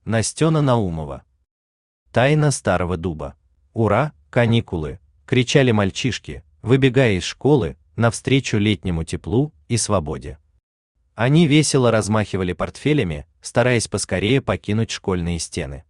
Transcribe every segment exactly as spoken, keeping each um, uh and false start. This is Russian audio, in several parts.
Настена Наумова. Тайна старого дуба. Ура, каникулы! Кричали мальчишки, выбегая из школы навстречу летнему теплу и свободе. Они весело размахивали портфелями, стараясь поскорее покинуть школьные стены.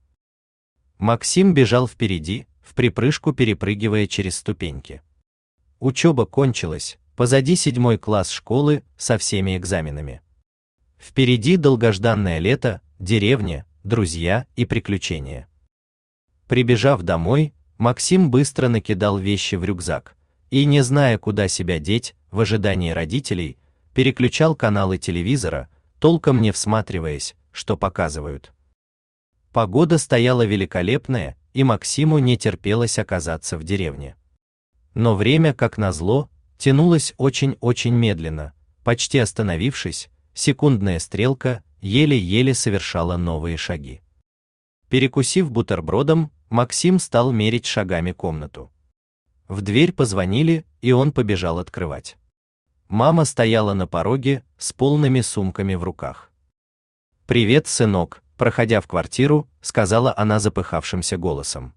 Максим бежал впереди, вприпрыжку перепрыгивая через ступеньки. Учеба кончилась, позади седьмой класс школы со всеми экзаменами. Впереди долгожданное лето, деревня, друзья и приключения. Прибежав домой, Максим быстро накидал вещи в рюкзак и, не зная, куда себя деть, в ожидании родителей, переключал каналы телевизора, толком не всматриваясь, что показывают. Погода стояла великолепная, и Максиму не терпелось оказаться в деревне. Но время, как назло, тянулось очень-очень медленно, почти остановившись, секундная стрелка еле-еле совершала новые шаги. Перекусив бутербродом, Максим стал мерить шагами комнату. В дверь позвонили, и он побежал открывать. Мама стояла на пороге с полными сумками в руках. «Привет, сынок», проходя в квартиру, сказала она запыхавшимся голосом.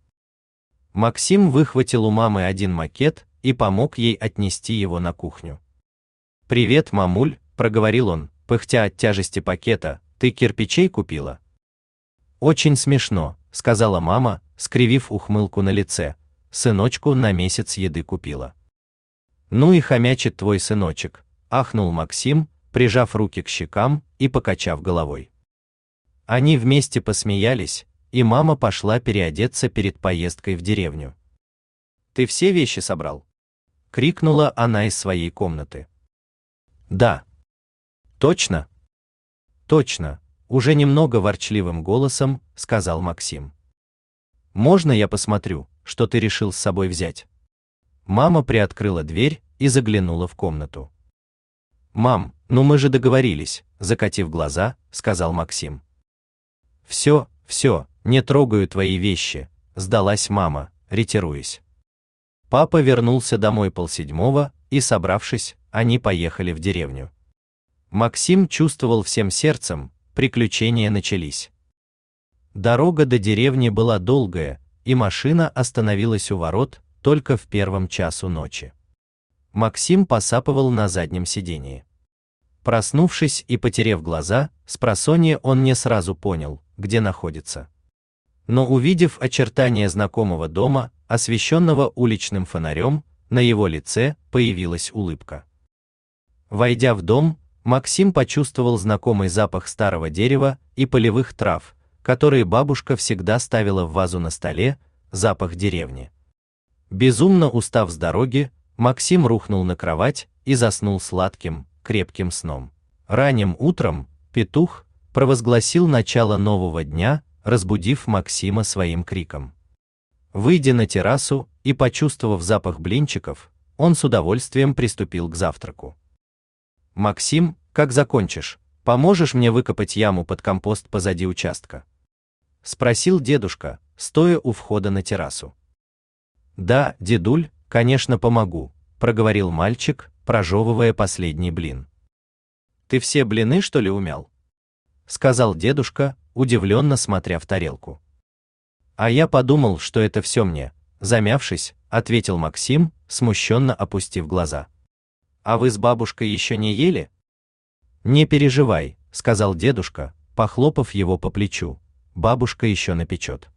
Максим выхватил у мамы один макет и помог ей отнести его на кухню. «Привет, мамуль», проговорил он, пыхтя от тяжести пакета, «ты кирпичей купила?» «Очень смешно», сказала мама, скривив ухмылку на лице, «сыночку на месяц еды купила». «Ну и хомячит твой сыночек», ахнул Максим, прижав руки к щекам и покачав головой. Они вместе посмеялись, и мама пошла переодеться перед поездкой в деревню. «Ты все вещи собрал?» — крикнула она из своей комнаты. «Да». «Точно?» «Точно», — уже немного ворчливым голосом сказал Максим. «Можно я посмотрю, что ты решил с собой взять?» Мама приоткрыла дверь и заглянула в комнату. «Мам, ну мы же договорились», закатив глаза, сказал Максим. «Все, все, не трогаю твои вещи», сдалась мама, ретируясь. Папа вернулся домой полседьмого, и, собравшись, они поехали в деревню. Максим чувствовал всем сердцем, приключения начались. Дорога до деревни была долгая, и машина остановилась у ворот только в первом часу ночи. Максим посапывал на заднем сидении. Проснувшись и потеряв глаза, спросонья он не сразу понял, где находится. Но увидев очертания знакомого дома, освещенного уличным фонарем, на его лице появилась улыбка. Войдя в дом, Максим почувствовал знакомый запах старого дерева и полевых трав, которые бабушка всегда ставила в вазу на столе, запах деревни. Безумно устав с дороги, Максим рухнул на кровать и заснул сладким, крепким сном. Ранним утром петух провозгласил начало нового дня, разбудив Максима своим криком. Выйдя на террасу и почувствовав запах блинчиков, он с удовольствием приступил к завтраку. «Максим, как закончишь, поможешь мне выкопать яму под компост позади участка?» — спросил дедушка, стоя у входа на террасу. «Да, дедуль, конечно, помогу», — проговорил мальчик, прожевывая последний блин. «Ты все блины, что ли, умял?» — сказал дедушка, удивленно смотря в тарелку. «А я подумал, что это все мне», — замявшись, ответил Максим, смущенно опустив глаза. «А вы с бабушкой еще не ели?» «Не переживай», — сказал дедушка, похлопав его по плечу, «бабушка еще напечет».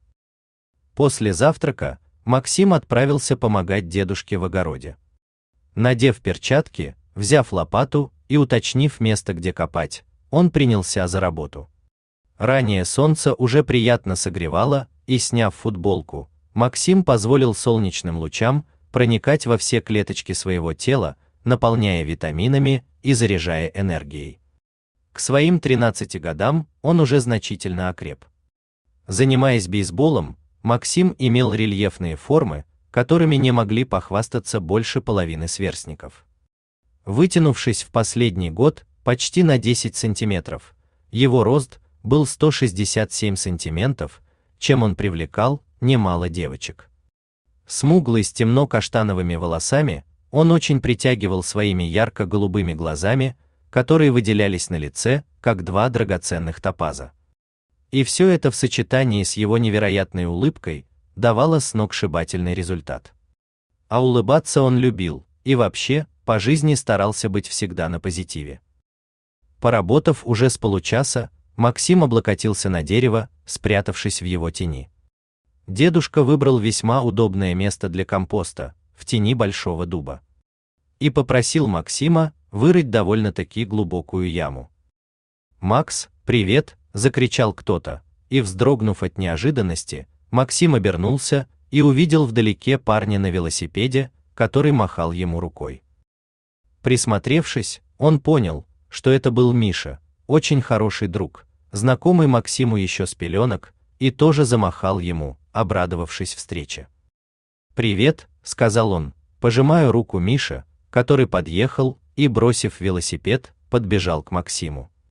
После завтрака Максим отправился помогать дедушке в огороде. Надев перчатки, взяв лопату и уточнив место, где копать, он принялся за работу. Ранее солнце уже приятно согревало, и, сняв футболку, Максим позволил солнечным лучам проникать во все клеточки своего тела, наполняя витаминами и заряжая энергией. К своим тринадцати годам он уже значительно окреп. Занимаясь бейсболом, Максим имел рельефные формы, которыми не могли похвастаться больше половины сверстников. Вытянувшись в последний год почти на десять сантиметров, его рост был сто шестьдесят семь сантиметров, чем он привлекал немало девочек. Смуглый с темно-каштановыми волосами, он очень притягивал своими ярко-голубыми глазами, которые выделялись на лице, как два драгоценных топаза. И все это в сочетании с его невероятной улыбкой давало сногсшибательный результат. А улыбаться он любил, и вообще, по жизни старался быть всегда на позитиве. Поработав уже с получаса, Максим облокотился на дерево, спрятавшись в его тени. Дедушка выбрал весьма удобное место для компоста, в тени большого дуба. И попросил Максима вырыть довольно-таки глубокую яму. «Макс, привет!» – закричал кто-то, и, вздрогнув от неожиданности, Максим обернулся и увидел вдалеке парня на велосипеде, который махал ему рукой. Присмотревшись, он понял, что это был Миша, очень хороший друг, знакомый Максиму еще с пеленок, и тоже замахал ему, обрадовавшись встрече. «Привет», — сказал он, пожимая руку Мише, который подъехал и, бросив велосипед, подбежал к Максиму.